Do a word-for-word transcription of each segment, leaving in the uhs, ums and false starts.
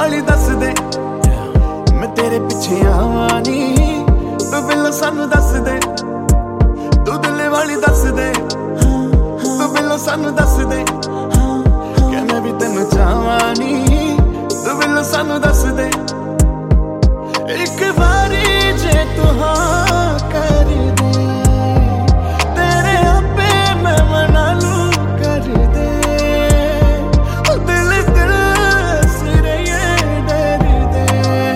वाली दस दे मैं तेरे पिछे आवां नी तू बिल्लो सानू दस दे तू दिल वाली दस दे तू बिल्लो सानू दस दे कि मैं भी तेनू चाहां नी तू बिल्लो सानू दस दे एक बारी जे तू हाँ कर दे तेरे आपे मैं मना लूं कर दे दिल दिल सिरे ये डर दे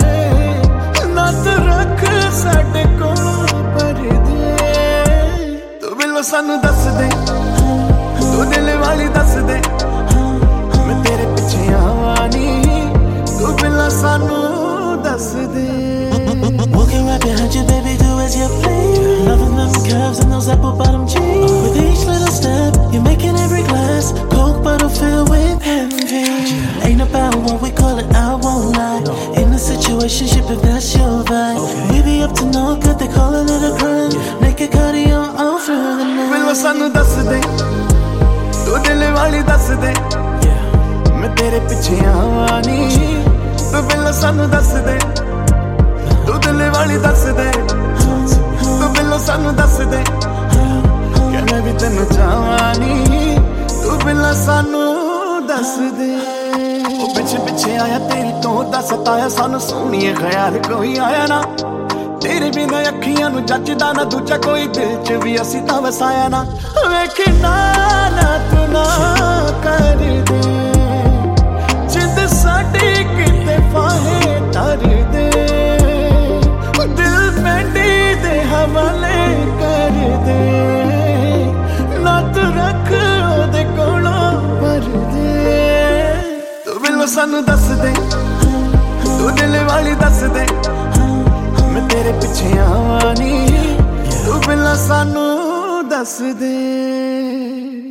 ना तू रख साडे कोल पर दे तू बिल्लो सानू दस दे तू दिल वाली दस दे मैं तेरे पिछे आवां नी तू बिल्लो सानू दस दे Walking right behind you, baby, do as you please. Loving them curves and those apple bottom jeans. With each little step, you're making every glass Coke bottle filled with envy. Ain't about what we call it, I won't lie. In a situationship, if that's your vibe, we be up to no good, they call it a crime. Naked cardio all through the night. Billo sanu das de, tu dil wali das de. मैं तेरे पिछे आवां नी, तू बिल्लो सानू दस दे तू दिल वाली दस दे तू बिल्लो सानू दस दे कि मैं भी तेनू चाहां नी तू बिल्लो सानू दस दे ओ पिछे पिछे आया तेरी तो दस ताया सानू सोहणीए ख्याल कोई आया ना तेरे बिना अखियां नू जचदा ना दूजा कोई दिल च भी असी तां वसाया ना वेख ना ना तू ना कर दे जिंद साडी किते फाहे तर दे दिल पैंडी दे हवाले कर दे ना तू रख ओदे कोलों पर दे तू बिल्लो सानू दस दे तू दिल वाली दस दे मैं तेरे पिछे आवां नी तू बिल्लो सानू दस दे।